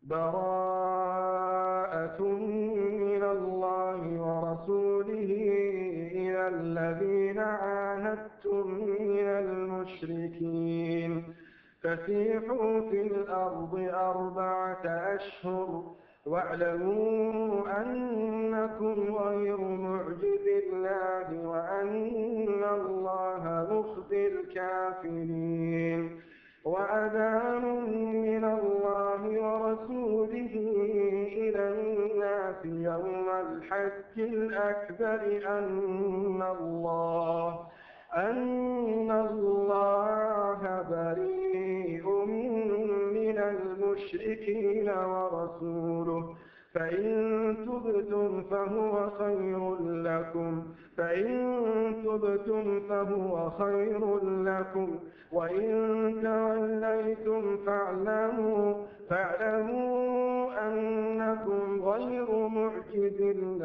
براءة من الله ورسوله إلى الذين عاهدتم من المشركين فسيحوا في الأرض 4 أشهر واعلموا أنكم غير معجز الله وأن الله مخزي الكافرين وأذان من الله ورسوله إلى الناس يوم الحج الأكبر أن الله بريء من المشركين ورسوله فإن تبتم فهو خير لكم وإن توليتم فاعلموا أنكم غير معجز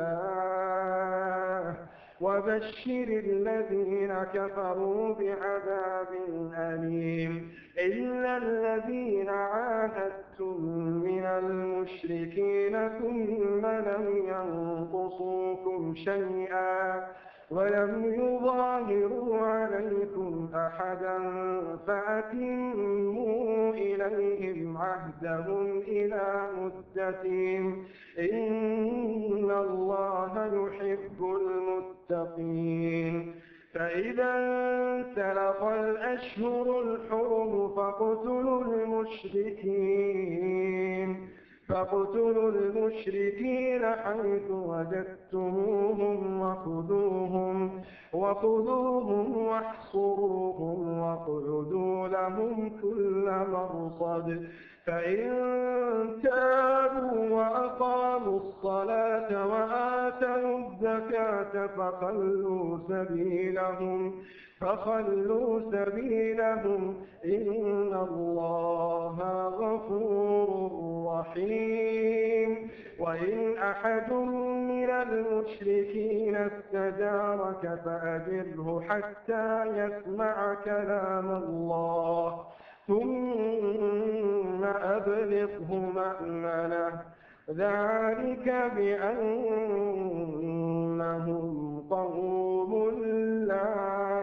الله وبشر الذين كفروا بعذاب أليم إلا الذين عاهدتم من المشركين ثم لم ينقصوكم شيئا ولم يظاهروا عليكم أحدا فأتموا إليهم عهدهم إلى مدتهم إن الله يحب المتقين فإذا انسلخ الأشهر الحرم فاقتلوا المشركين حيث وجدتموهم وخذوهم واحصروهم واقعدوا لهم كل مرصد فإن تابوا وأقاموا الصلاة وآتوا الزكاة فخلوا سبيلهم إن الله غفور رحيم وإن أحد من المشركين استجارك فأجره حتى يسمع كلام الله ثم أبلغه مأمنه ذلك بأنهم قوم لا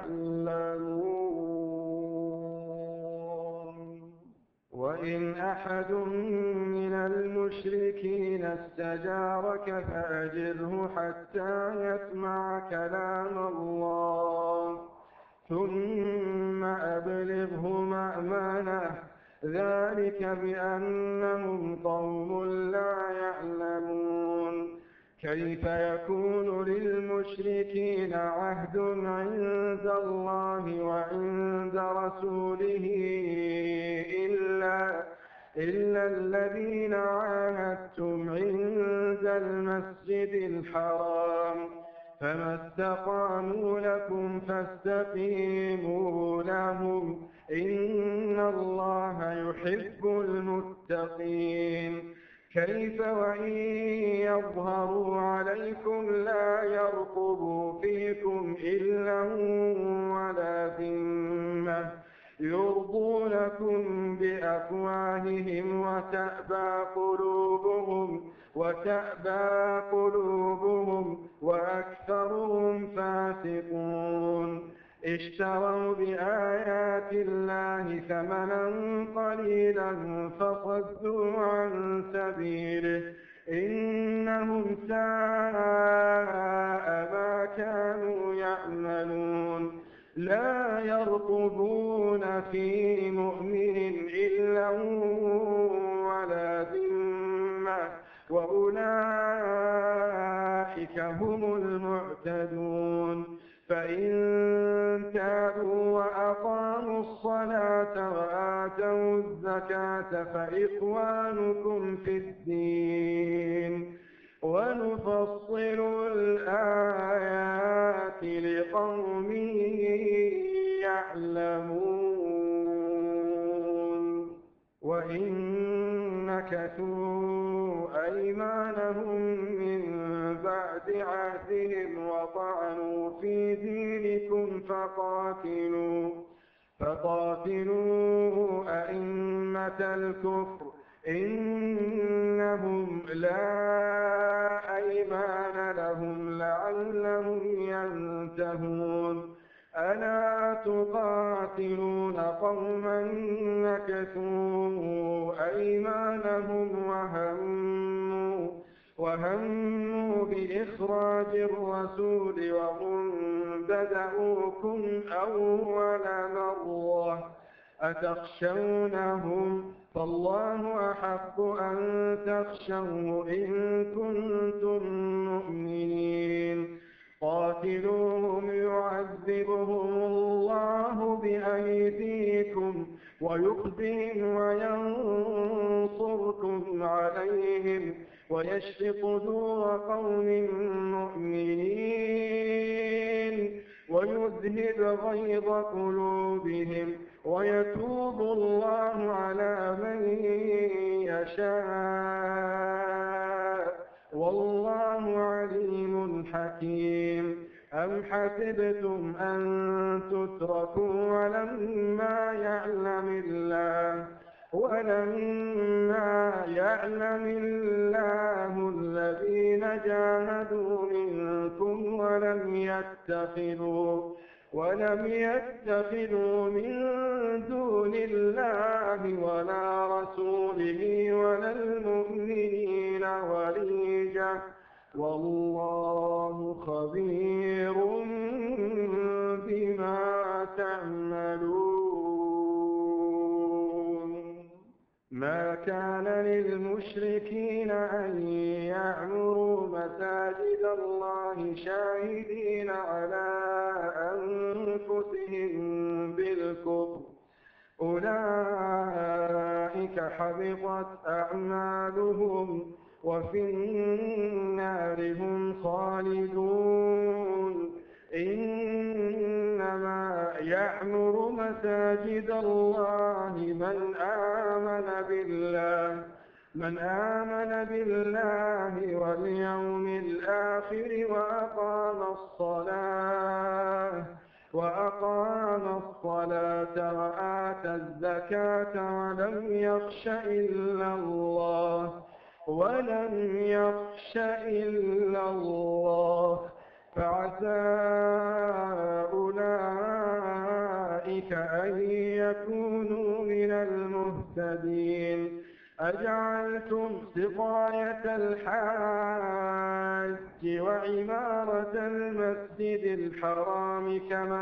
يعلمون وإن أحد من المشركين استجارك فأجره حتى يسمع كلام الله ثم أبلغه مأمنه ذلك بأنهم قوم لا يعلمون كيف يكون للمشركين عهد عند الله وعند رسوله إلا الذين عاهدتم عند المسجد الحرام فما استقاموا لكم فاستقيموا لهم إن الله يحب المتقين كيف وإن يظهروا عليكم لا يرقبوا فيكم إلا ولا ذمة يرضونكم بأفواههم وتأبى قلوبهم وأكثرهم فاسقون اشتروا بآيات الله ثمنا قليلا فصدوا عن سبيله إنهم ساء ما كانوا يعملون لا يرقبون في مؤمن إلا ولا ذمة وأولئك هم المعتدون فإن تابوا وأقاموا الصلاة وآتوا الزكاة فإخوانكم في الدين ونفصل الآيات لقوم يعلمون وإن نكثوا أيمانهم من بعد عهدهم وطعنوا في دينكم فقاتلوا أئمة الكفر إن تقاتلون قوما نكثوا أيمانهم وهموا بإخراج الرسول وهم بدأوكم أول مرة أتخشونهم فالله أحق أن تخشوه إن كنتم مؤمنين قاتلوهم يعذبهم الله بأيديكم ويخزهم وينصركم عليهم ويشف صدور قوم مؤمنين ويذهب غيظ قلوبهم ويتوب الله على من يشاء والله عليم حكيم أم حسبتم أن تتركوا ولما يعلم الله الذين جاهدوا منكم ولم يتخذوا من دون الله ولا رسوله ولا المؤمنين وليجة والله خبير بما تعملون ما كان للمشركين أن يعمروا مساجد الله شاهدين على أنفسهم بالكفر أولئك حبطت أعمالهم وفي النار هم خالدون إنما يعمر مساجد الله من آمن بالله واليوم الآخر وأقام الصلاة وآتى الزكاة ولم يخش إلا الله فعسى أولئك أن يكونوا من المهتدين أجعلتم سقاية الحاج وعمارة المسجد الحرام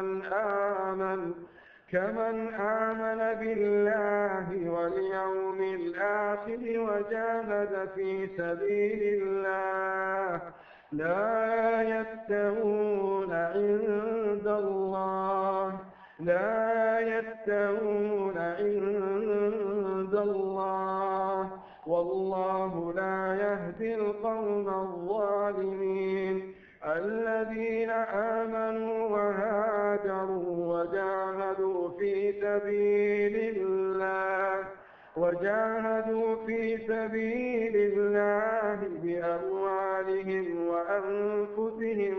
كمن آمن بالله واليوم الآخر وجاهد في سبيل الله لا يستوون عند الله والله لا يهدي القوم الظالمين الذين آمنوا وهاجروا وجاهدوا في سبيل الله بأموالهم وأنفسهم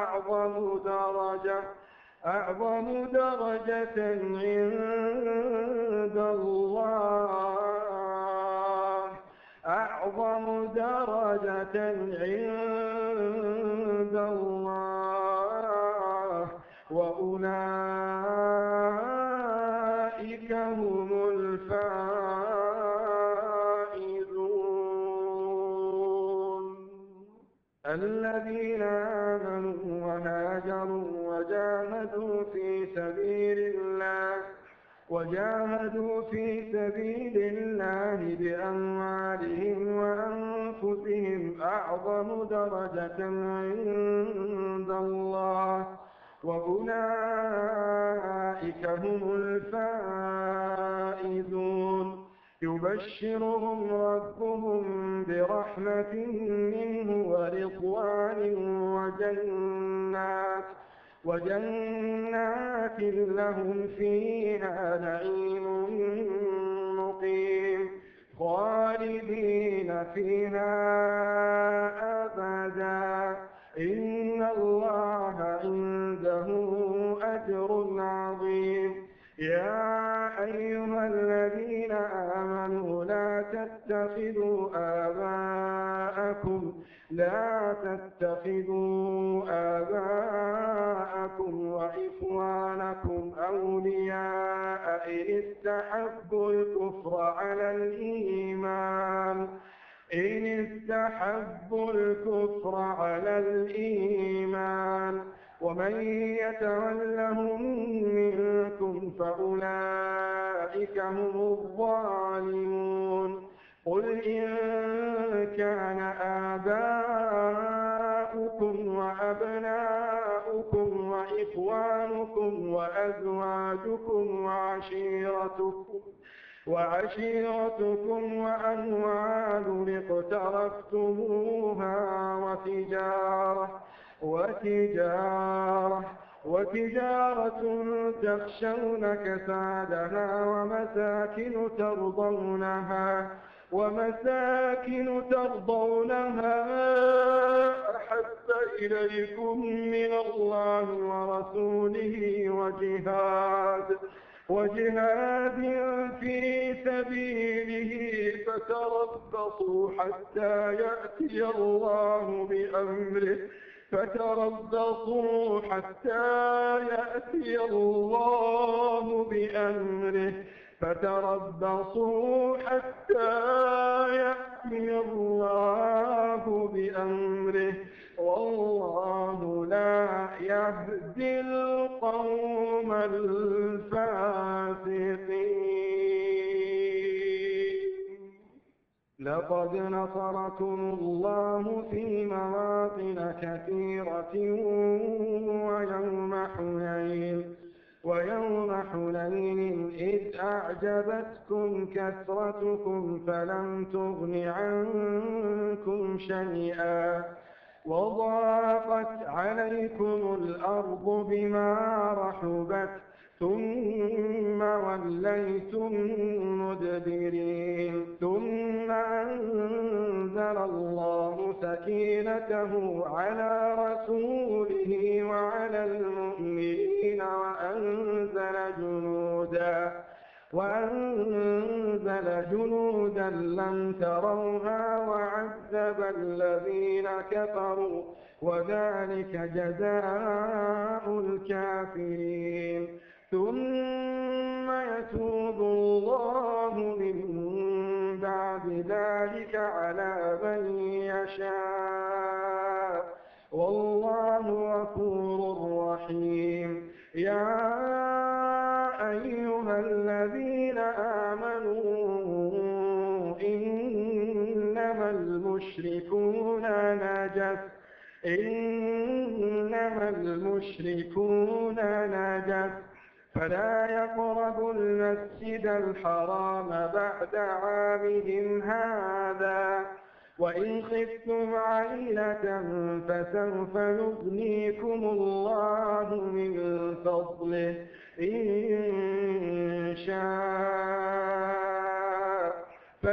أعظم درجة عند الله وأولئك هم الفائزون الذين آمنوا وهاجروا وجاهدوا في سبيل الله بأموالهم وأنفسهم أعظم درجة عند الله وأولئك هم الفائزون يبشرهم ربهم برحمة منه ورضوان وجنات لهم فيها نعيم مقيم خالدين فيها أبدا إن الله عنده أجر عظيم يا أيها الذين آمنوا لا تتخذوا تتخذوا آباءكم وإخوانكم أولياء إن استحبوا الكفر على الإيمان ومن يتولهم منكم فأولئك هم الظالمون قل إن كان آباؤكم وأبناؤكم وإخوانكم وأزواجكم وعشيرتكم وأموال اقترفتموها وتجارة تخشون كسادها ومساكن ترضونها أحب إليكم من الله ورسوله وجهاد في سبيله فتربصوا حتى يأتي الله بأمره والله لا يهدي القوم الفاسقين. لقد نصركم الله في مواطن كثيرة ويوم حنين إذ أعجبتكم كثرتكم فلم تغن عنكم شيئا وضاقت عليكم الأرض بما رحبت ثم وليتم مدبرين ثم أنزل الله سكينته على رسوله وعلى المؤمنين وأنزل جنودا لم تروها وعذب الذين كفروا وذلك جزاء الكافرين ثم يتوب الله من بعد ذلك على من يشاء والله غفور رحيم. يا أيها الذين آمنوا إنما المشركون نجس فلا يقربوا المسجد الحرام بعد عامهم هذا وإن خفتم عيلة فسوف يغنيكم الله من فضله إن شاء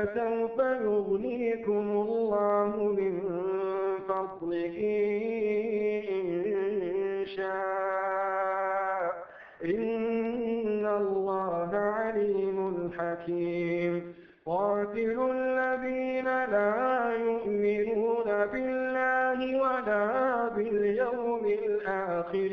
إن الله عليم حكيم. قاتلوا الذين لا يؤمنون بالله ولا باليوم الآخر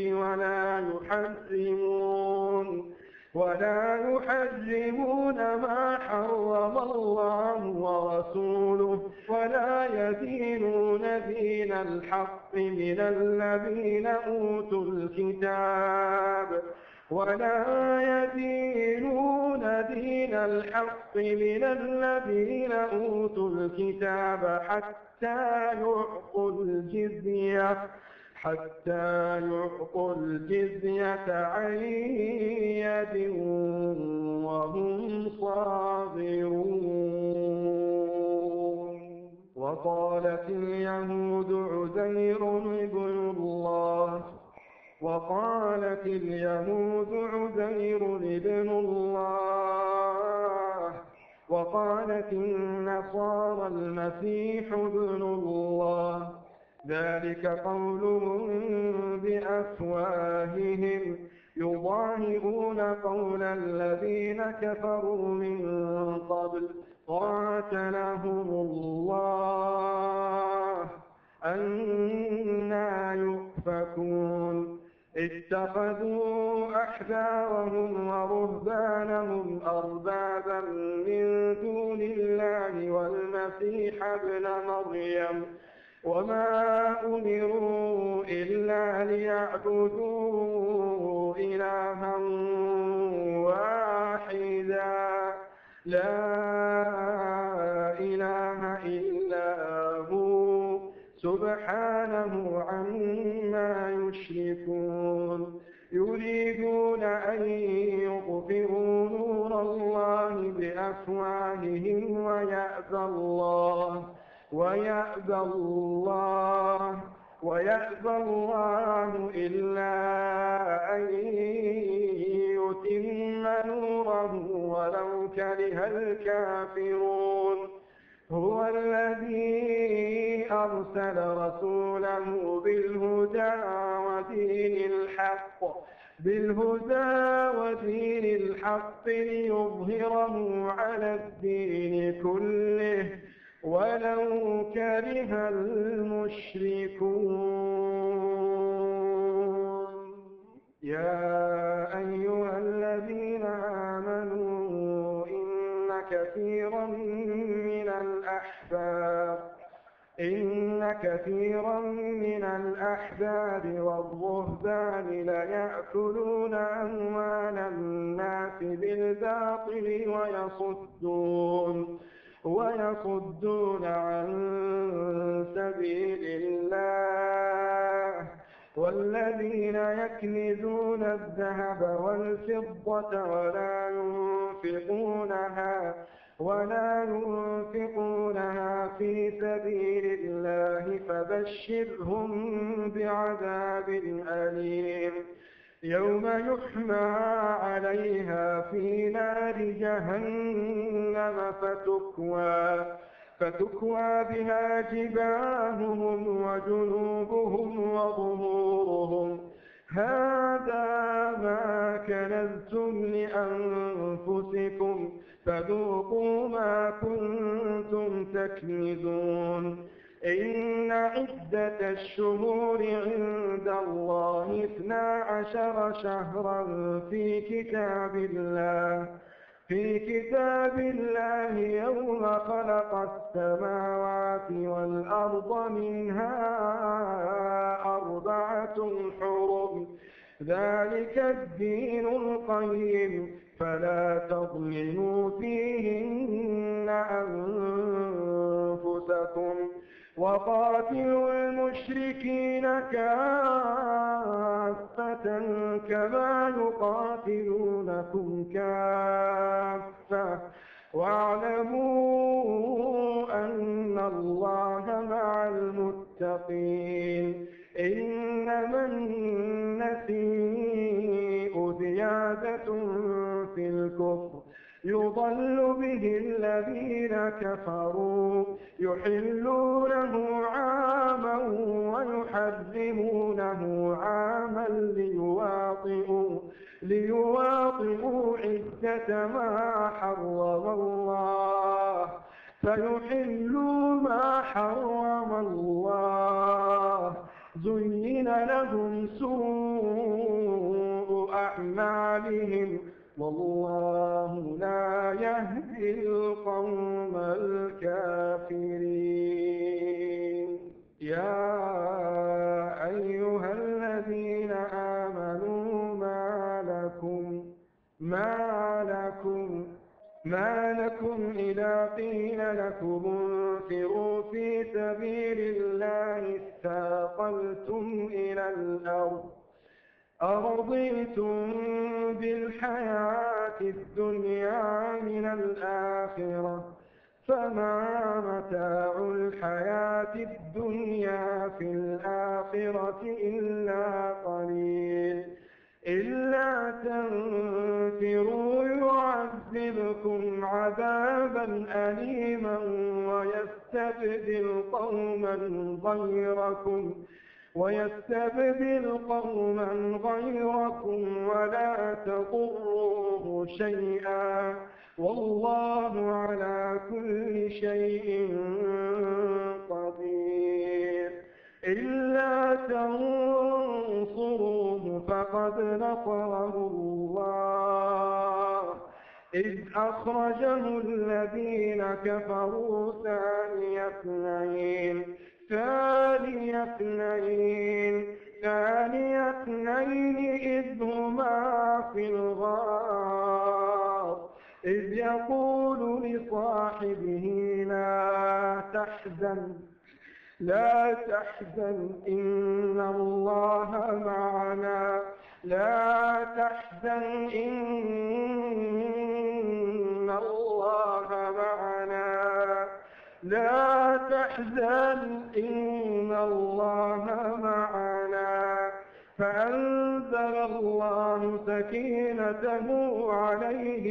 ولا يحرمون ما حرم الله ورسوله ولا يدينون دين الحق من الذين أوتوا الكتاب حتى يعطوا الجزية عن يد وهم صاغرون. وقالت اليهود عزير ابن الله وقالت النصارى المسيح ابن الله ذلك قولهم بأفواههم يضاهئون قول الذين كفروا من قبل قاتلهم الله أنى يؤفكون اتخذوا أحبارهم ورهبانهم أربابا من دون الله والمسيح ابن مريم وما أمروا إلا ليعبدوا إلها واحدا لا إله إلا هو سبحانه عما يشركون يريدون أن يطفئوا نور الله بأفواههم ويأبى الله إلا أن يتم نوره ولو كره الكافرون هو الذي أرسل رسوله بالهدى ودين الحق ليظهره على الدين كله ولو كره المشركون يا أيها الذين آمنوا إن كثيرا من الأحبار والرهبان ليأكلون أموال الناس بالباطل ويصدون عن سبيل الله والذين يكنزون الذهب والفضة ولا ينفقونها في سبيل الله فبشرهم بعذاب أليم يوم يحمى عليها في نار جهنم فتكوى بها جباههم وجنوبهم وظهورهم هذا ما كنزتم لأنفسكم فذوقوا ما كنتم تكنزون إن عدة الشهور عند الله 12 شهرا في كتاب الله يوم خلق السماوات والأرض منها 4 حرم ذلك الدين القيم فلا تظلموا فيهن أنفسكم وقاتلوا المشركين كافة كما يقاتلونكم كافة واعلموا أن الله مع المتقين إنما النسيء زيادة في الكفر يضل به الذين كفروا يحلونه عاما ويحرمونه عاما ليواطئوا عدة ما حرم الله فيحلوا ما حرم الله زين لهم سوء أعمالهم والله لا يهدي القوم الكافرين يا أيها الذين آمنوا ما لكم إذا قيل لكم انفروا في سبيل الله اثاقلتم إلى الأرض أرضيتم بالحياة الدنيا من الآخرة فما متاع الحياة الدنيا في الآخرة إلا قليل إلا تنفروا يعذبكم عذابا أليما ويستبدل قوما غيركم ولا تضروه شيئا والله على كل شيء قدير. إلا تنصروه فقد نصره الله إذ أخرجه الذين كفروا ثاني اثنين إذ هما في الغار إذ يقول لصاحبه لا تحزن إن الله معنا فأنزل الله سكينته عليه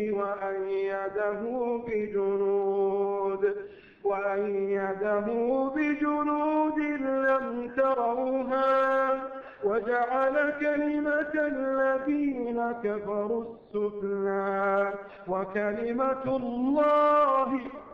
وأيده بجنود لم تروها وجعل كلمة الذين كفروا السفلى وكلمة الله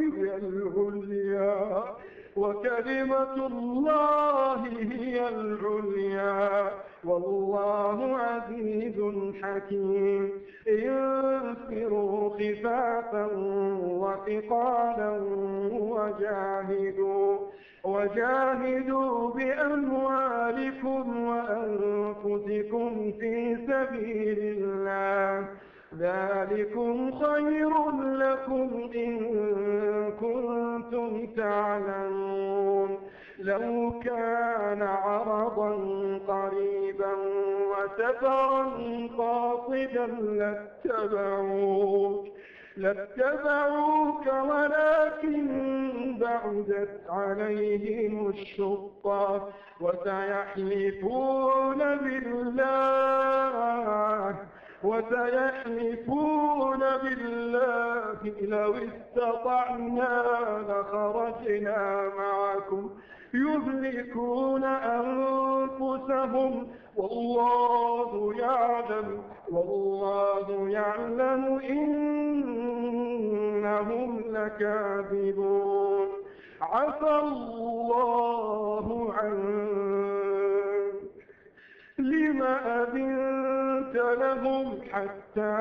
هي العليا والله عزيز حكيم. انفروا خفافا وثقالا وجاهدوا بأموالكم وأنفسكم في سبيل الله ذلكم خير لكم إن كنتم تعلمون. لو كان عرضا قريبا وسفرا قاصدا لاتبعوك ولكن بعدت عليهم الشقة وسيحلفون بالله لو استطعنا لخرجنا معكم يهلكون أنفسهم والله يعلم إنهم لكاذبون. عفى الله عنك لم أذنت لهم حتى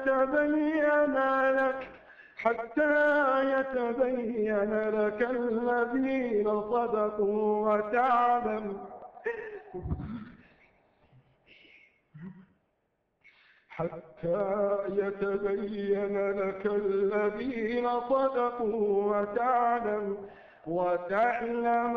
يتبين لك الذين صدقوا وتعلم وتعلم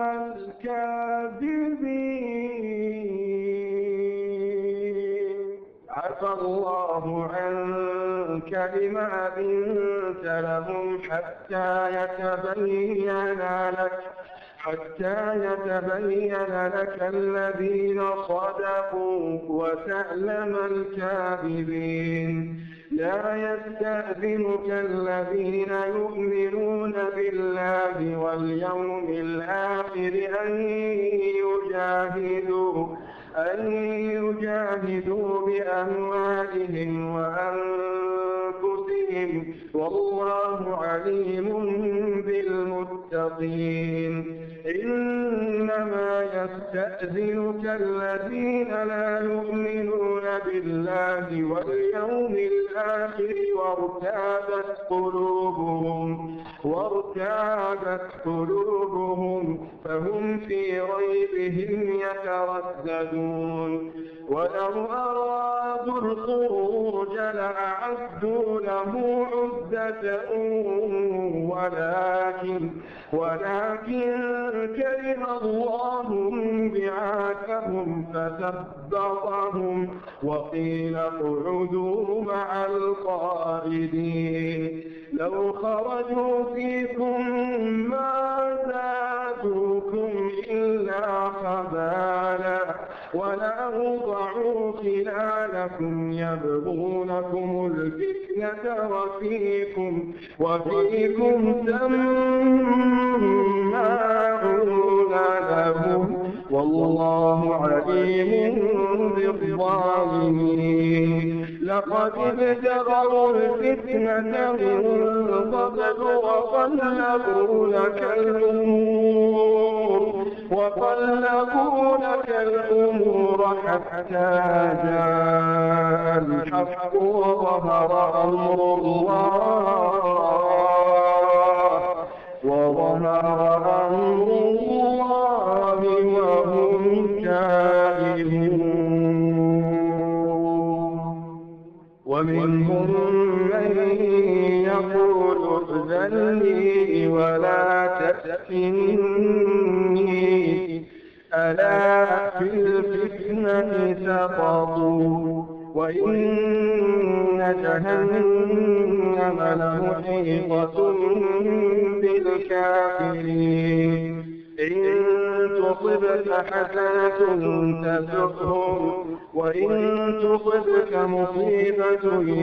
الكاذبين. عفى الله عنك لم أذنت لهم حتى يتبين لك الذين صدقوا وتعلم الكاذبين. لا يستأذنك الذين يؤمنون بالله واليوم الآخر أن يجاهدوا بأموالهم وأنفسهم والله عليم بالمتقين. إنما يستأذنك الذين لا يؤمنون بالله واليوم الآخر وارتابت قلوبهم فهم في ريبهم يترددون. ولو أرادوا الخروج لأعدوا له عدة ولكن كره الله بعاثهم فثبطهم وقيل اقعدوا مع القائدين. لو خرجوا فيكم ما زادوكم إلا خبالا ولأوضعوا خلالكم يبغونكم الفتنة وفيكم سماعون لهم والله عليم بالظالمين. لقد ابتغوا الفتنة من قبل وقلبوا لك الأمور حتى جاء الحق وظهر أمر الله وهم كارهون. ومنهم من يقول ائذن لي ولا تفتني ألا في الفتنة سقطوا وإن جهنم لمحيطة بالكافرين. إن تصبك حسنة تسؤهم وإن تصبك مصيبة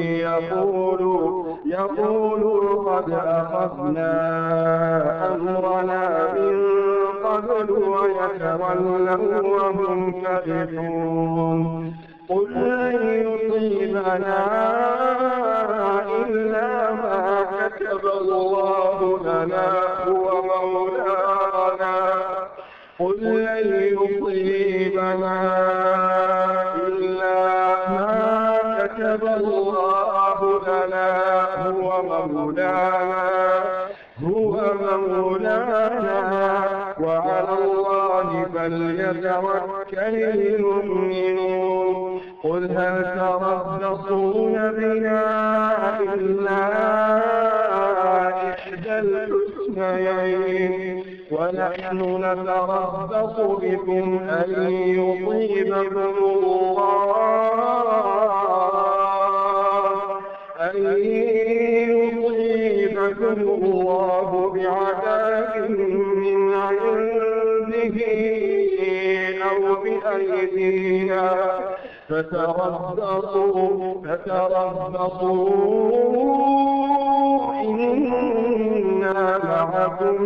يقولوا قد أخذنا أمرنا من قبل ويتولوا وهم فرحون. قل لن يصيبنا إلا ما كتب الله لنا هو مولانا. قل لن يصيبنا إلا ما كتب الله لنا هو مولانا وعلى الله فليتوكل المؤمنون. قل هل تربصون بنا إلا إحدى الحسنيين ونحن نتربص بكم أن يصيبكم الله بعذاب من عنده أو بأيدينا فتربصوا إنا معكم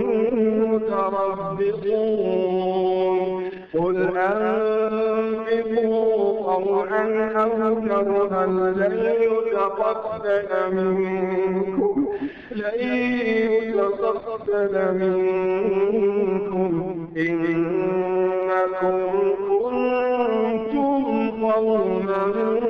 متربصون. قل أنفقوا طوعا أو كرها لن يتقبل منكم إنكم كنتم قوما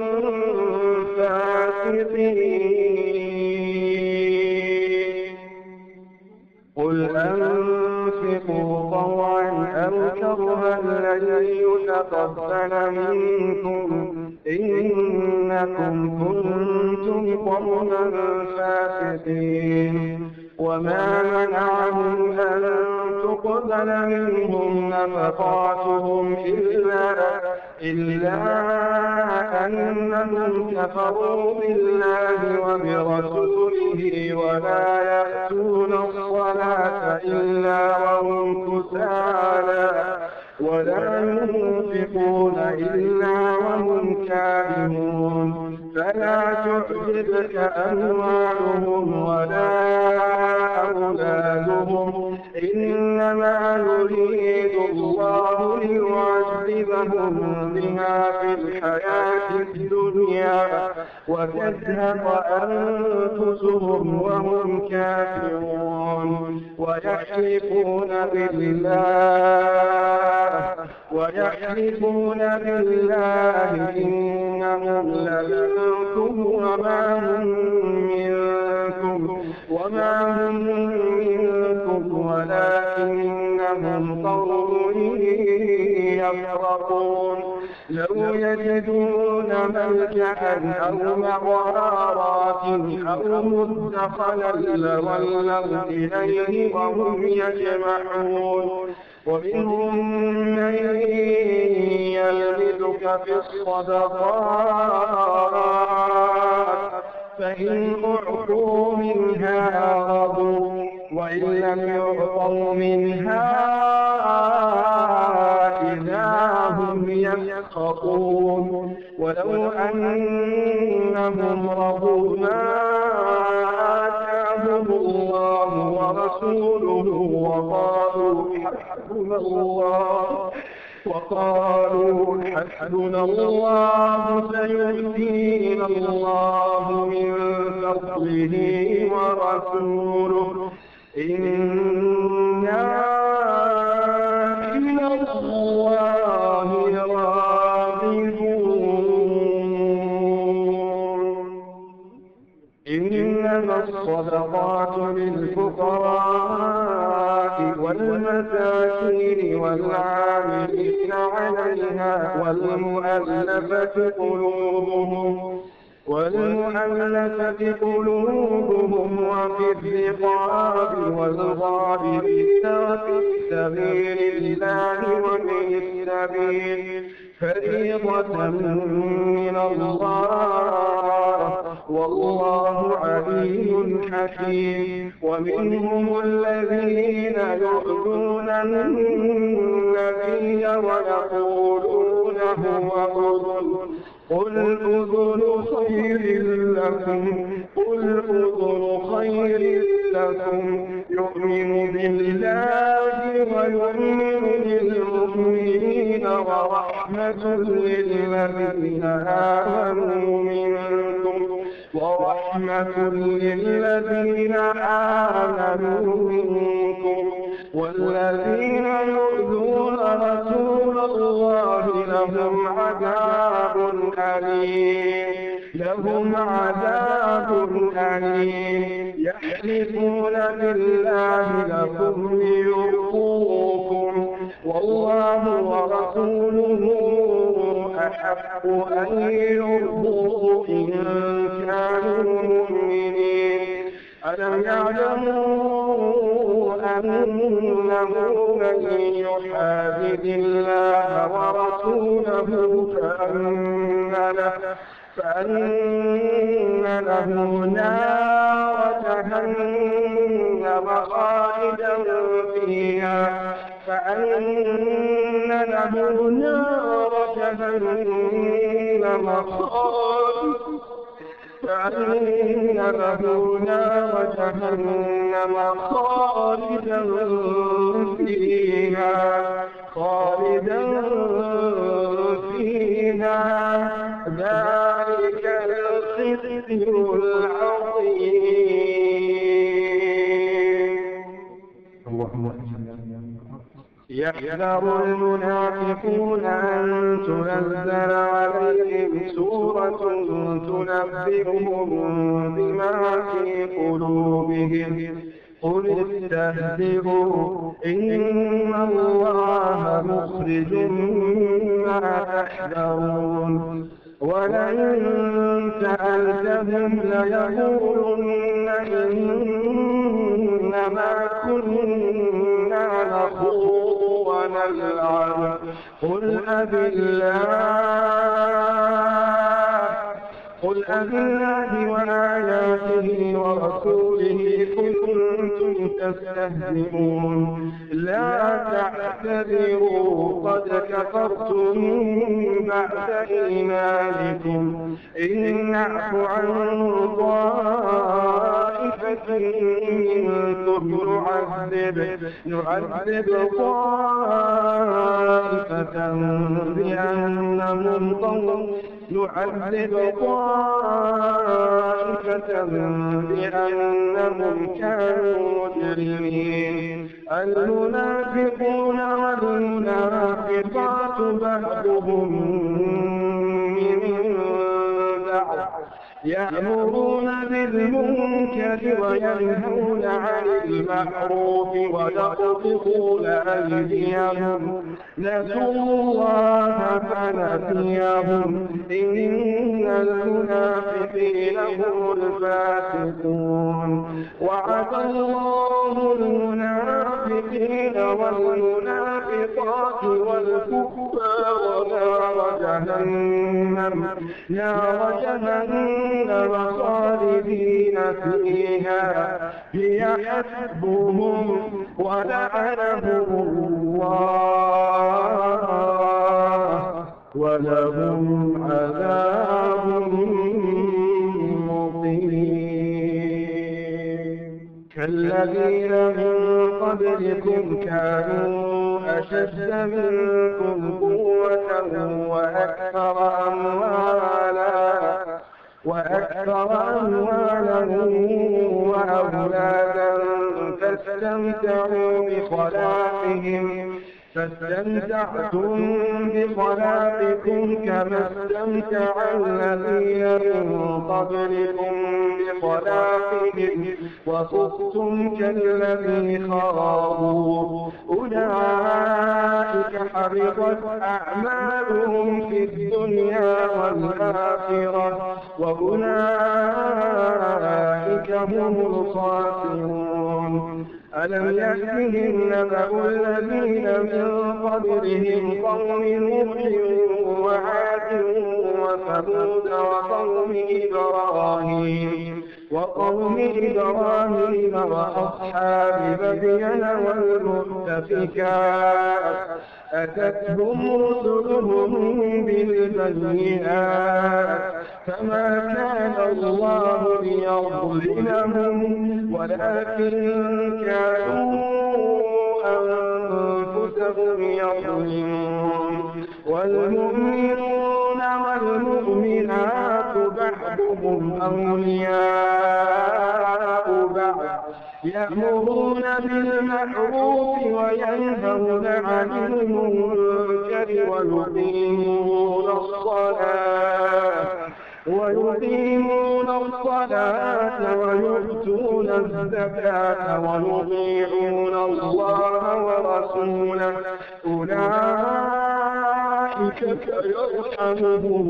فاسقين. قل أنفقوا طوعا أو كرها لن يتقبل منكم إنكم كنتم قوما فاسقين. وما منعهم أن تقبل منهم نفقاتهم إلا أنهم كفروا بالله وبرسوله ولا يأتون الصلاة إلا وهم كسالى ولا ينفقون إلا وهم كارهون. فلا تعجبك أموالهم ولا أولادهم إنما يريد الله ليعذبهم بها في الحياة الدنيا وتزهق أنفسهم وهم كافرون. ويحلفون بالله إنهم لمنكم وما هم منكم ولكنهم قوم يفرقون. لو يجدون ملجأ أو مغارات أو مدخلا لولوا إليه وهم يجمعون. ومنهم من يلمزك في الصدقات فإن أعطوا منها رضوا وإن لم يعطوا منها إذا هم يسخطون. ولو أنهم رضوا ما آتاهم الله ورسوله وقالوا حسبنا الله حسبنا الله سيؤتينا الله من فضله ورسوله إنا إلى الله راغبون إنما الصدقات للفقراء والمساكين والعاملين عليها والمؤلفة قلوبهم وفي الرقاب والغارمين وفي سبيل الله وفي السبيل فريضة من الله والله عليم حكيم ومنهم الذين يؤذون النبي ويقولون هو أذن قل أذن خير لكم يؤمن بالله ويؤمن للمؤمنين ورحمة للذين آمنوا منكم والذين يؤذون رسول الله لهم عذاب أليم يحلفون بالله لكم ليرضوكم والله ورسوله أحق أن يرضوه إن كانوا مؤمنين ألم يعلموا أنه من يحادد الله ورسوله فأن له نار جهنم خالدا فيها خالدا فيها ذلك الخزي العظيم. يحذر المنافقون أن تنزل عليهم سورة تنبئهم بما في قلوبهم قل استهزئوا إن الله مخرج ما تحذرون ولئن سألتهم ليقولن إنما كنا نخوض ونلعب قل أبالله وآياته ورسوله كنتم تستهزئون لا تعتذروا قد كفرتم بعد إيمانكم إن نعف عن طائفة منكم نعذب طائفة بأنهم كانوا مجرمين المنافقون والمنافقات بعضهم من بعض يأمرون بالمنكر وينهون عن المعروف ويقبضون أيديهم نسوا الله فنسيهم إن المنافقين هم الفاسقون وعد الله المنافقين والمنافقات والكفار نار جهنم خالدين فيها هي حسبهم ولعنهم الله ولهم عذاب مقيم كالذين من قبلكم كانوا أشد منكم قوة وأكثر أموالا وأولادا فاستمتعتم بخلاقكم كما استمتع الذين من قبلكم بخلاقهم وخضتم كالذي خاضوا أولئك حبطت أعمالهم في الدنيا والآخرة وأولئك هم الخاسرون. ألم يأتهم نبأ الذين من قبلهم قوم نوح وعاد وثمود وقوم إبراهيم وأصحاب مدين والمؤتفكات أتتهم رسلهم بالبينات فما كان الله ليظلمهم ولكن كانوا أنفسهم يظلمون. والمؤمنون والمؤمنات بعضهم أولياء بعض يأمرون بالمعروف وينهون عن المنكر ويقيمون الصلاة ويؤتون الزكاة ويطيعون الله ورسوله أولئك سيرحمهم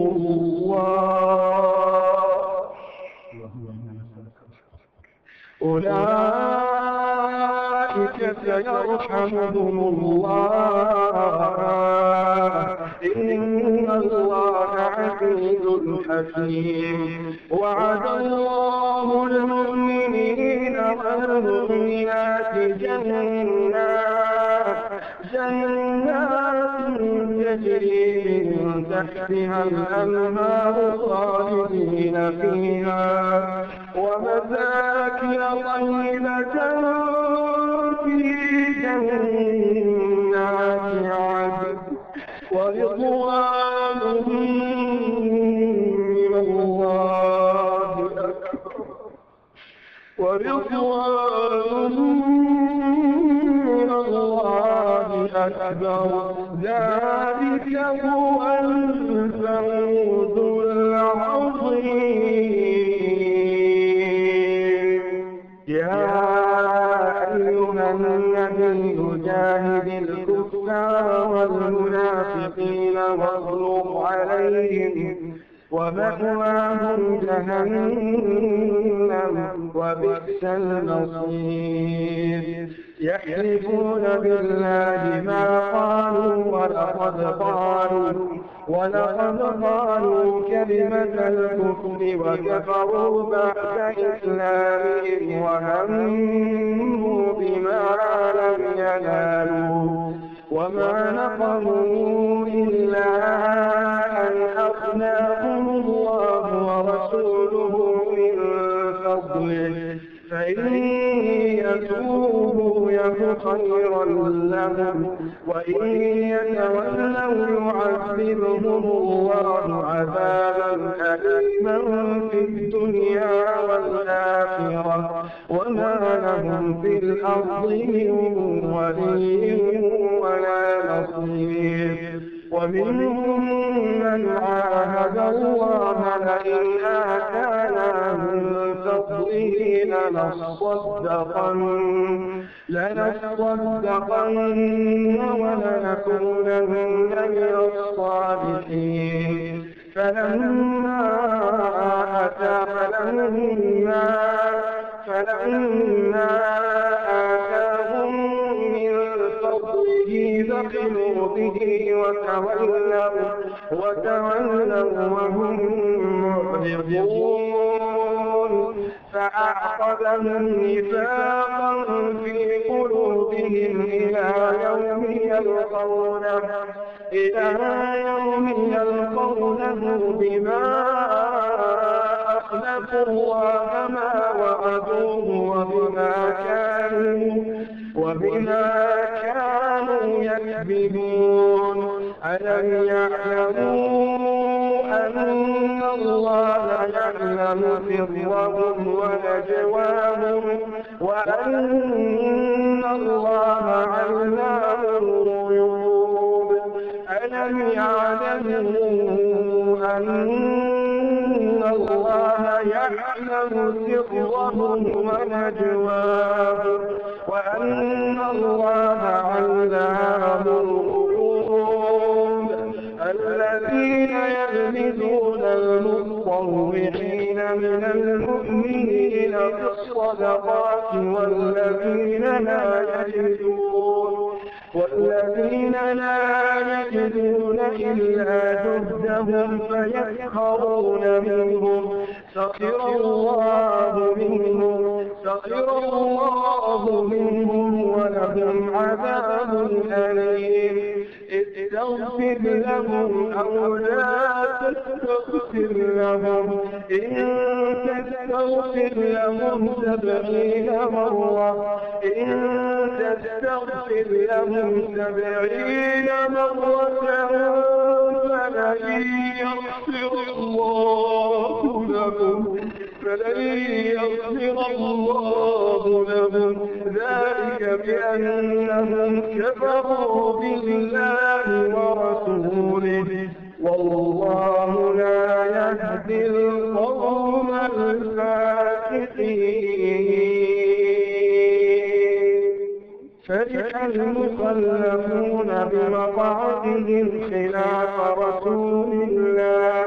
الله إن الله عزيز حكيم. وعد الله المؤمنين والمؤمنات جنات تجري من تحتها الأنهار خالدين فيها ومساكن طيبة في جنات عدن ورضوان من الله أكبر ذلك هو الفوز العظيم. يا أيها النبي جاهد الكفار والمنافقين واغلظ عليهم ومأواهم جهنم وبئس المصير. يحلفون بالله ما قالوا ولقد قالوا كلمة الكفر وكفروا بعد إسلامهم وهموا بما لم ينالوا وما نقموا إلا أن أغناهم الله ورسوله من فضله فإن يتوبوا يك خيرا لهم وإن يتولوا يعذبهم الله عذابا أليما في الدنيا والآخرة وما لهم في الأرض من ولي ولا نصير. ومنهم من عاهد الله لئن آتانا من فضله لنصدقن ولنكونن من الصالحين. فلما آتاهم من فضله بخلوا به وتولوا وهم معرضون. فأعقبهم نفاقا في قلوبهم إلى يوم يلقونه بما أخلفوا صدقوا الله ما وعدوه وبما كانوا يكذبون ألم يعلموا أن الله يعلم سرهم ونجواهم وأن الله علام الغيوب ألم يعلموا أن الله يعلم سرهم ونجواهم وأن الله علام الغيوب الذين يلمزون المطوعين من المؤمنين في الصدقات والذين لا يجدون إلا جهدهم فيسخرون منهم سخر الله منهم ولهم عذاب أليم استغفر لهم أو لا تستغفر لهم إن تستغفر لهم 70 مرة فلن يغفر الله لهم ذلك بأنهم كفروا بالله ورسوله والله لا يهدي القوم الفاسقين فرح المخلفون بمقعدهم خلاف رسول الله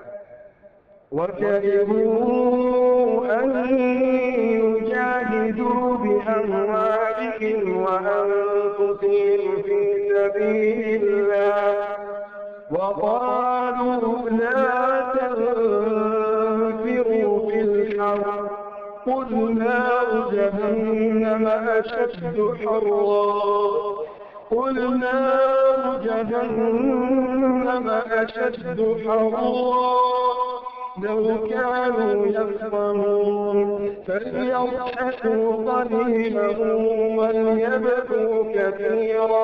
وكرهوا أن يجاهدوا بأموالهم وأنفسهم في سبيل الله وقالوا لا تنفروا في الحرب قل نار جهنم أشد حرا لو كانوا يفقهون فليضحكوا قليلا وليبكوا كثيرا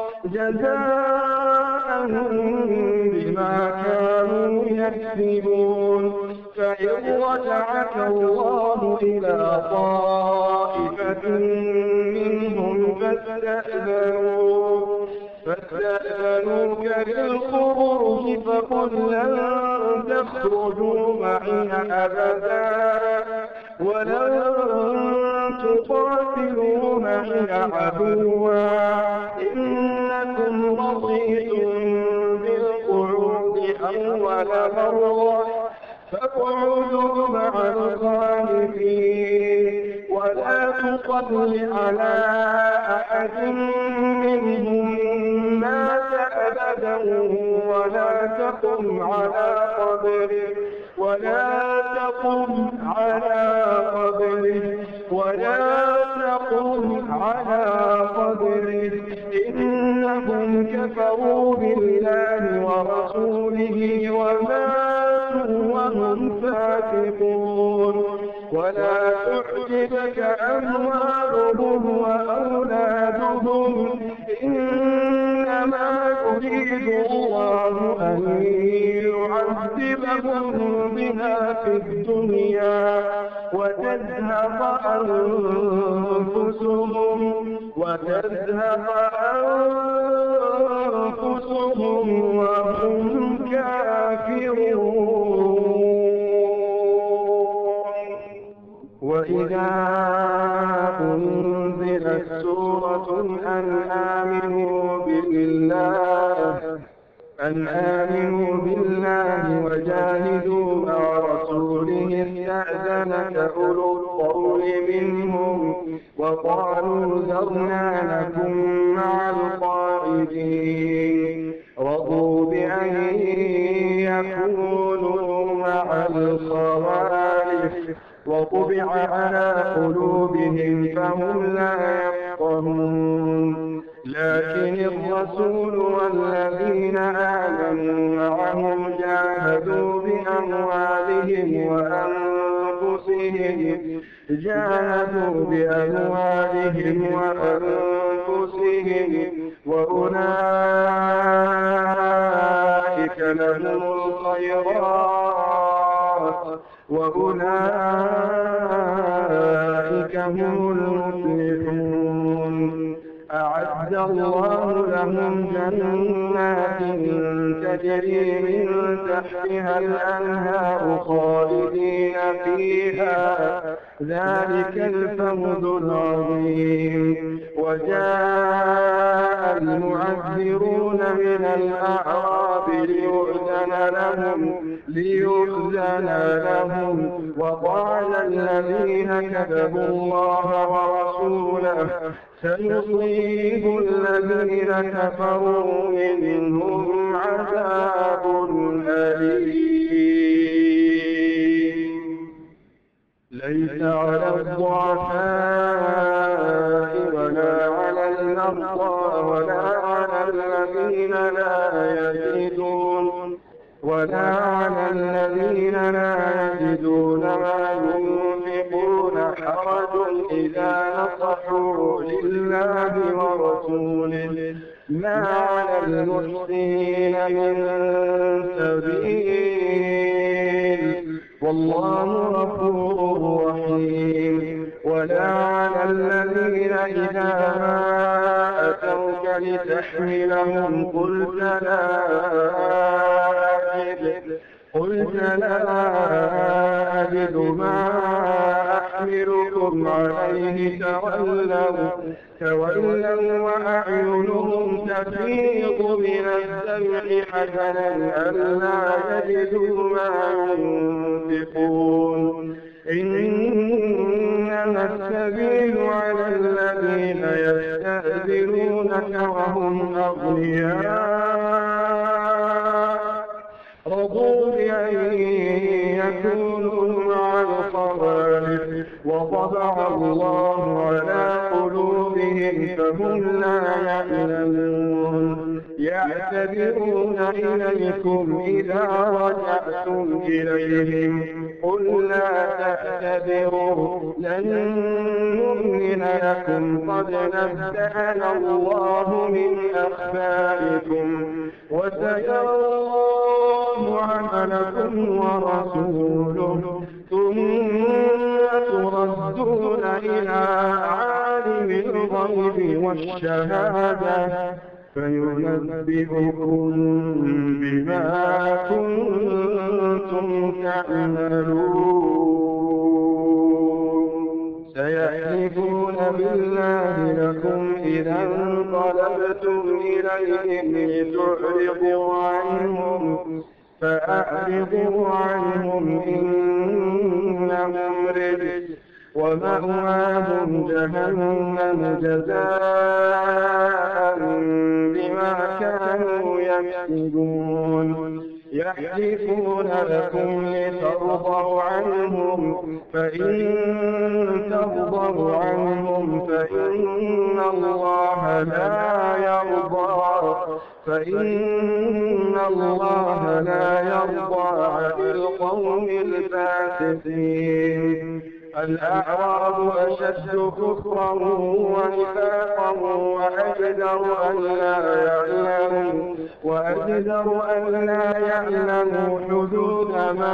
جزاء بما كانوا يكسبون فإن رجعك الله إلى طائفة منهم فاستأذنوك للخروج فقل لن تخرجوا معي أبدا ولن تقاتلوا معي عدوا إنكم رضيتم بالقعود أول مرة فاقعدوا مع الخالفين ولا تصل على أحد منهم مات أبدا ولا تقم على قبره إنهم كفروا بالله ورسوله وماتوا وهم فاسقون ولا تعجبك أموالهم وأولادهم إنما يريد الله أن يعذبهم بها في الدنيا وتذهب أنفسهم وهم كافرون وإذا أنزلت سورة أن آمنوا بالله وجاهدوا مع رسوله استأذنك أولو الطول منهم وقالوا ذرنا نكن مع القاعدين رضوا بأن يكونوا مع الخوالف وطبع على قلوبهم فهم لا يفقهون لكن الرسول والذين آمنوا معه جاهدوا بأموالهم وأنفسهم جاهدوا بأموالهم وأنفسهم وأولئك لهم الخيرات وأولئك هم المفلحون. أعد الله لهم جنات تجري من تحتها الأنهار خالدين فيها ذلك الفوز العظيم. وجاء المعذرون من الأعراب ليؤذن لهم وقال الذين كذبوا الله ورسوله سيصيب الذين كفروا منهم عذاب أليم. ليس على الضعفاء ولا على المرضى ولا على الذين لا يجدون ما ينفقون حرج إذا نصحوا لله ورسوله ما على المحسنين من سبيل والله غفور رحيم. ولا على الذين إذا ما أتوك لتحملهم قلت لا أجد ما أحملكم عليه تولوا وأعينهم تفيض من الدمع حزنا ألا يجدوا ما ينفقون. إنما السبيل على الذين يستأذنونك وهم أغنياء رضوا بأن يكونوا مع الخوالف وطبع الله على قلوبهم فهم لا يعلمون. يعتذرون إليكم إذا رجعتم إليهم قل لا تعتذروا لن نؤمن لكم قد نبأنا الله من أخباركم وسيرى الله عملكم ورسوله ثم تردون إلى عالم الغيب والشهادة فينبئكم بما كنتم تعملون. سيحلفون بالله لكم إذا انقلبتم إليهم لتعرضوا عنهم فأعرضوا عنهم إنهم رجس ومأواهم جهنم جزاء بما كانوا يكسبون. يحلفون لكم لترضوا عنهم فإن ترضوا عنهم فإن الله لا يرضى عن القوم الفاسقين. الأعراب أشد كفرا ونفاقا وأجدر أن لا يعلموا حدود ما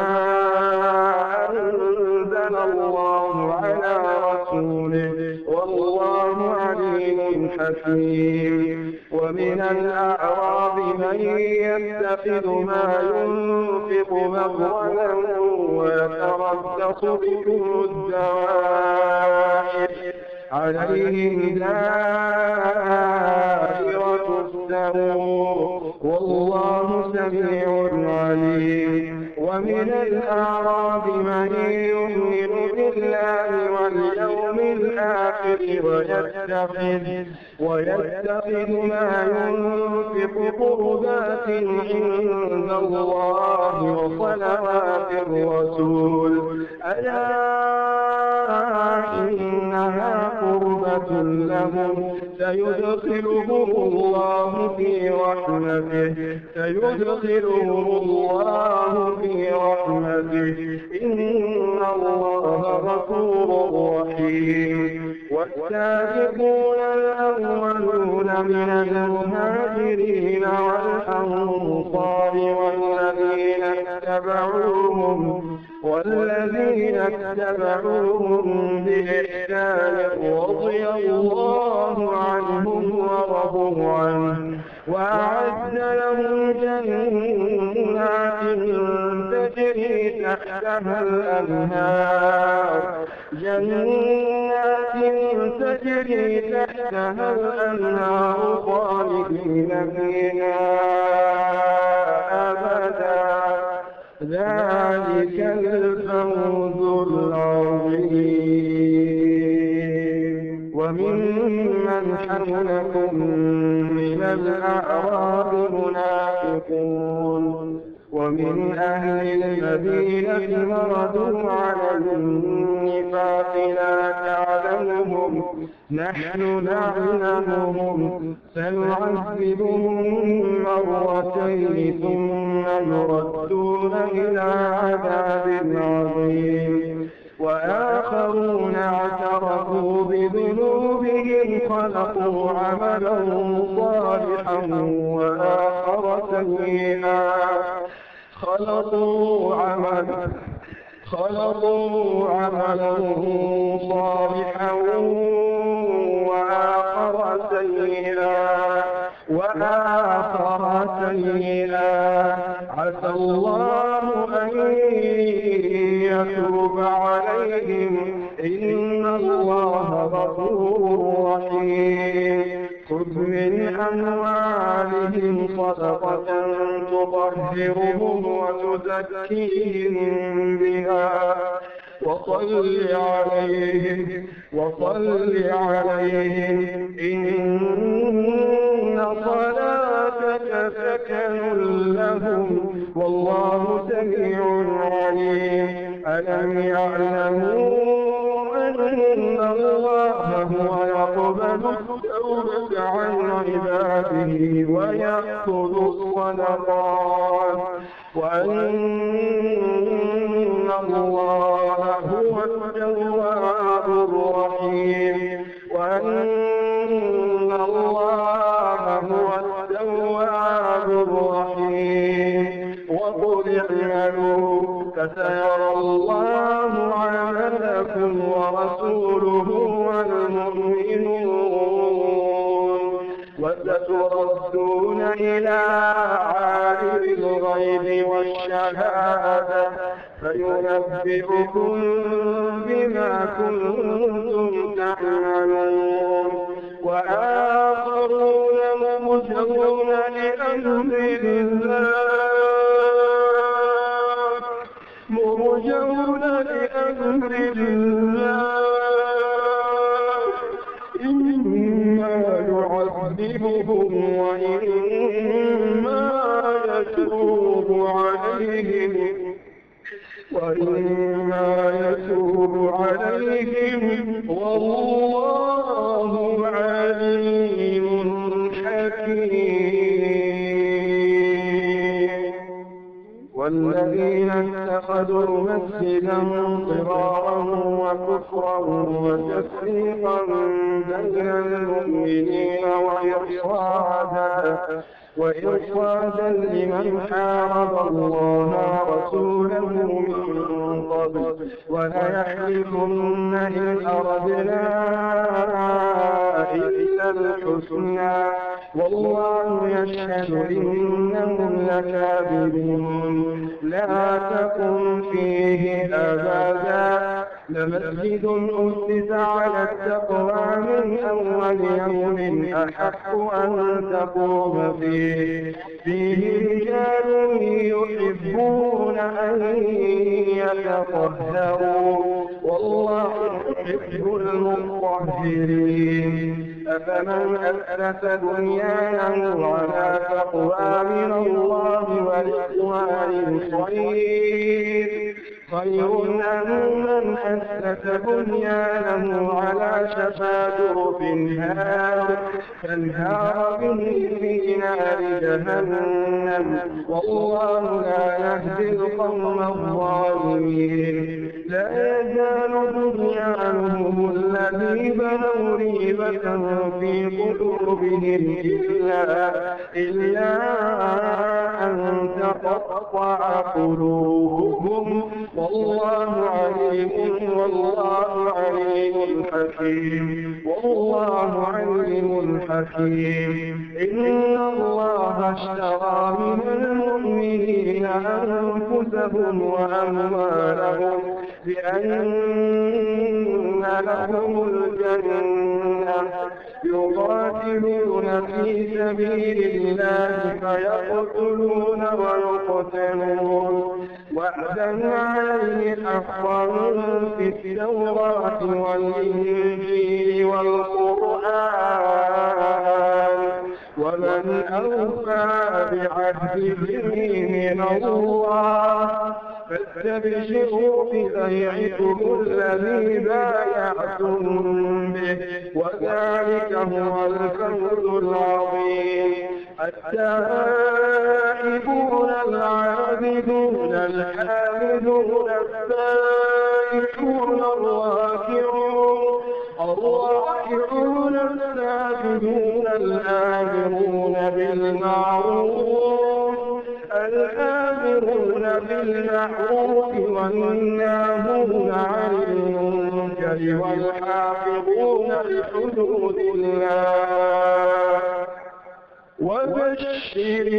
أنزل الله على رسوله والله عليم حكيم. ومن الأعراب من يتخذ ما ينفق مغرما ويتربص بكم الدوائر عليهم دائرة السوء والله سميع عليم. ومن الأعراب من يؤمن بالله واليوم الآخر ويتخذ ما ينفق قربات عند الله وصلوات الرسول ألا إنها قربة توبة لهم سيدخلهم الله في رحمته إن الله غفور رحيم والسابقون الأولون من المهاجرين والأنصار والذين اتبعوهم بإحسان رضي الله عنهم ورضوا عنه وأعد لهم جنات تجري تحتها الأنهار خالدين فيها أبدا ذلك الفوز العظيم وممن حولكم من الأعراب منافقون ومن أهل المدينة مردوا على النفاق لا تعلمهم نحن نعلمهم سنعذبهم مرتين ثم يردون إلى عذاب عظيم وآخرون اعترفوا بذنوبهم خلقوا عملا صالحا وآخر سيئا خلقوا عملا صالحا وآخر سيئا عسى الله أن يتوب عليهم إن الله غفور رحيم خذ من أموالهم صدقة تطهرهم وتزكيهم بها وصل عليهم إن صلاتك سكن لهم والله سميع عليم ألم يعلموا أن الله هو يقبل التوبة عن عباده ويأخذ الصدقات وأن الله هو التواب الرحيم وقل اعملوا فسيرى الله عملكم ورسوله والمؤمنون وستردون إلى عالم الغيب والشهادة فينبئكم بما كنتم تعملون وآخرون مرجون لأمر الله إما يعذبهم وإما يتوب عليهم والله عليم حكيم والذين اتخذوا مسجدا ضرارا وكفرا وتفريقا بين المؤمنين وإرصادا لمن حارب الله ورسوله من قبل وليحلفن إن أردنا إلا الحسنى والله يشهد إنهم لكاذبون لا تقم فيه أبدا لمسجد أسس على التقوى من أول يوم أحق أن تقوم فيه رجال يحبون أن يتطهروا والله يحب المطهرين أفمن أسس بنيانه على تقوى من الله ورضوان خير خير أم من أسس بنيانه على شفا جرف فانهار به في نار جهنم والله لا يهدي القوم الظالمين لا يزال بنيانهم الذي بنوا ريبة في قلوبهم إلا أن تقطع قلوبهم والله عليم حكيم إن الله اشترى من المؤمنين أنفسهم وأموالهم بأن لهم الجنة يقاتلون في سبيل الله فيقتلون ويقتلون وعدا عليه حقا في التوراة والإنجيل والقرآن ومن أوفى بعهده من الله فاستبشروا ببيعكم الذي بايعتم به وذلك هو الفوز العظيم التائبون العابدون الحامدون السائحون الراكعون الساجدون الآمرون بالمعروف والناهون عن المنكر والحافظون لحدود الله وبشر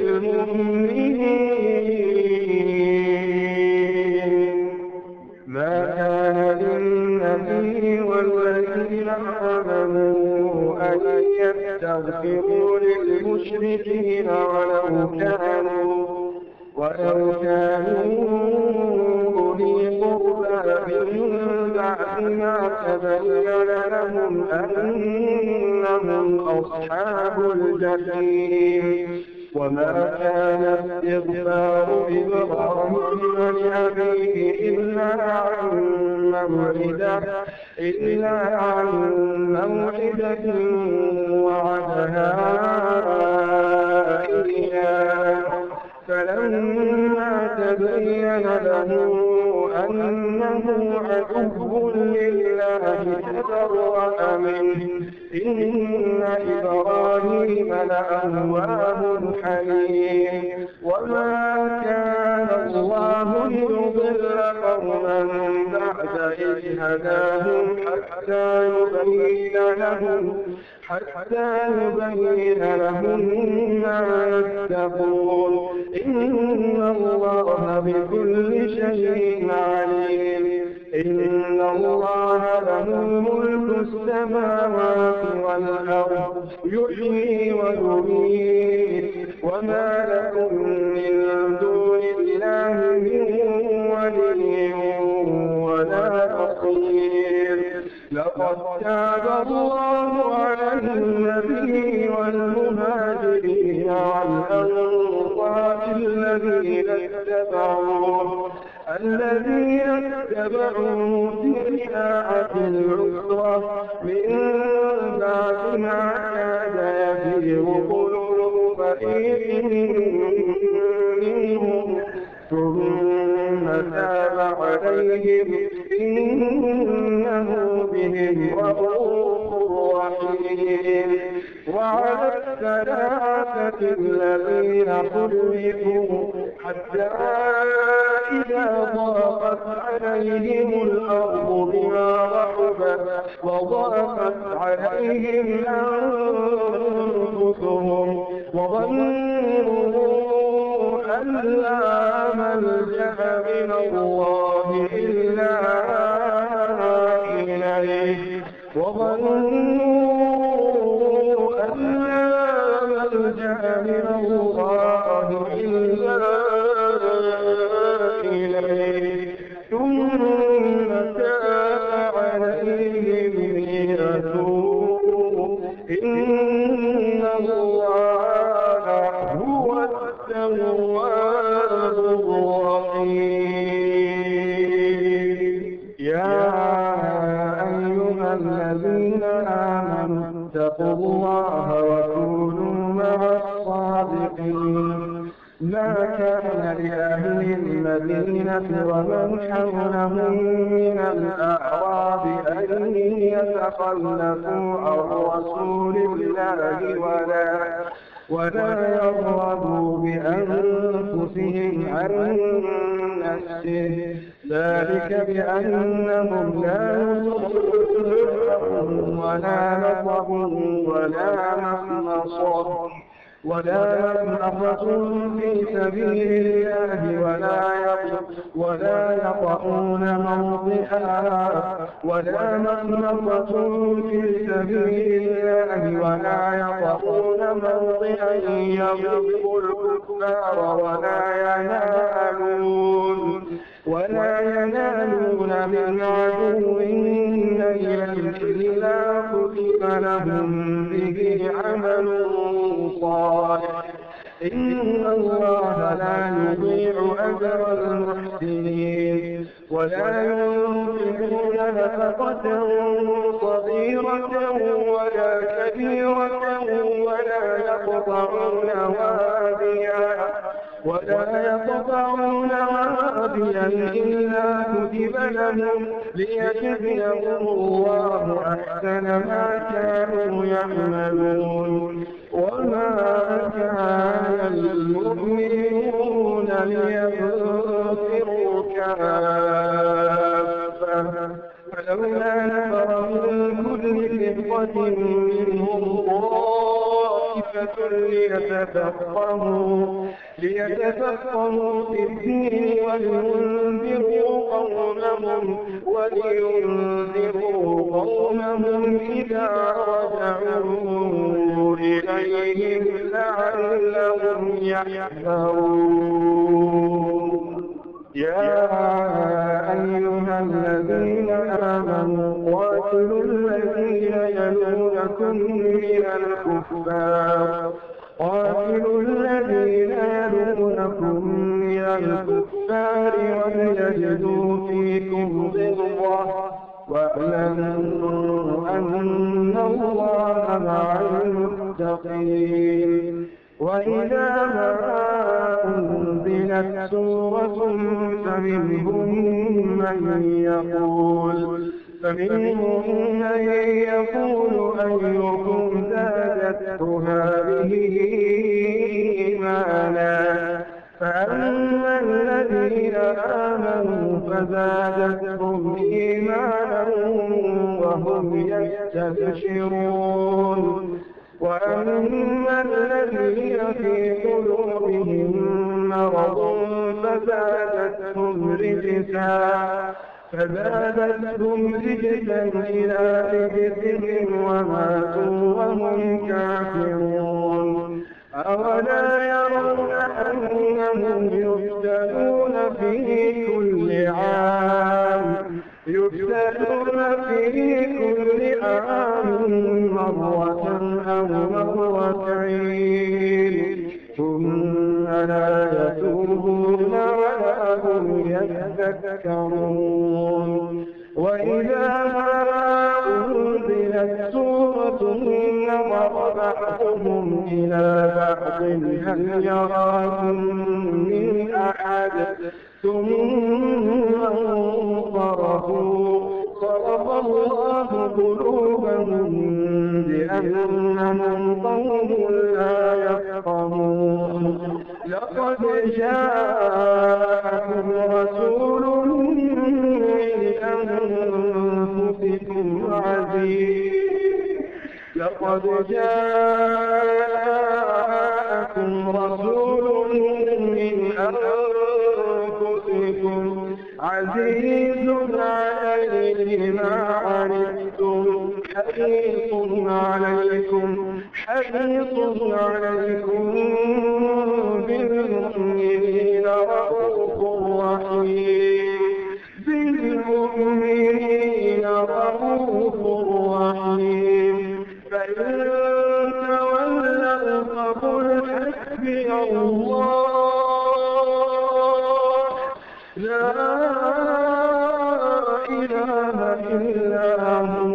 المؤمنين ما كان للنبي والذين آمنوا أن يستغفروا للمشركين ولو كانوا أولي قربى من بعد ما تبين لهم أنهم أصحاب الجحيم وما كان استغفار إبراهيم لأبيه إلا عن موعدة وعدها إياه فلما تبين له أنه عدو لله تبرأ منه إن إبراهيم لأواه حليم وما كان الله ليضل قوما بعد إذ هداهم حتى يبين لهم ما يتقون إن الله بكل شيء عليم إن الله له ملك السماوات والأرض يحيي ويميت وما لكم من دون الله من ولي ولا نصير لقد تاب الله على النبي والمهاجرين والأنصار الذين اتبعوه في ساعة العسرة من بعد ما كاد يزيغ قلوب فريق منهم ثم تاب عليهم إنه بهم رؤوف رحيم وعلى الثلاثة الذين خلفوا حتى إذا ضاقت عليهم الأرض بما رحبت وضاقت عليهم أنفسهم وظنوا أن لا ملجأ من الله إلا إليه ثم تاب عليهم ليتوبوا إن الله هو التواب الرحيم الرحيم ما كان لأهل المدينة ومن حولهم من الأعراب أن يتخلفوا عن رسول الله ولا يرغبوا بأنفسهم عن نفسه ذلك بأنهم لا يصدقون ولا نصب ولا مخمصة في سبيل الله ولا يطؤون موطئا يغضب الكفار ولا ينالون من عدو نيلا إلا كتب لهم به عمل صالح إن الله لا يضيع أجر المحسنين ولا ينفقون نفقة صغيرة ولا كبيرة ولا يقطعون واديا إلا كتب لهم ليجزيهم الله أحسن ما كانوا يعملون وما كان المؤمنون لينفروا كافة فلولا نفر من كل فرقة منهم طائفة ليتفقهوا في الدين ولينذروا قومهم إذا رجعوا إليهم لعلهم يحذرون يا أيها الذين آمنوا قاتلوا الذين يلونكم من الكفار وليجدوا فيكم غلظة واعلموا أن الله مع المتقين وإذا ما أنزلت سورة فمنهم من يقول أيكم زادته هذه إيمانا فأما الذين آمنوا فزادتهم إيمانا وهم يستبشرون وأما الذين في قلوبهم مرض فزادتهم رجسا إلى رجسهم وماتوا وهم كافرون أولا يرون أنهم يفتنون في كل عام مرة أو مرتين ثم لا يتوبون ولا هم يذكرون وإذا ما أنزلت سورة نظر بعضهم إلى بعض هل يراكم من أحد ثم انصرفوا صرف الله قلوبهم بأنهم قوم لا يفقهون لقد جاءكم رسول من أنفسكم عزيز عليه ما عنتم حريص عليكم بالمؤمنين رؤوف رحيم فإن تولوا فقل حسبي الله لا إله إلا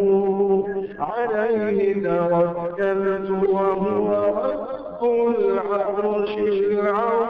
هو عليه توكلت وهو رب العرش وعرش العظيم.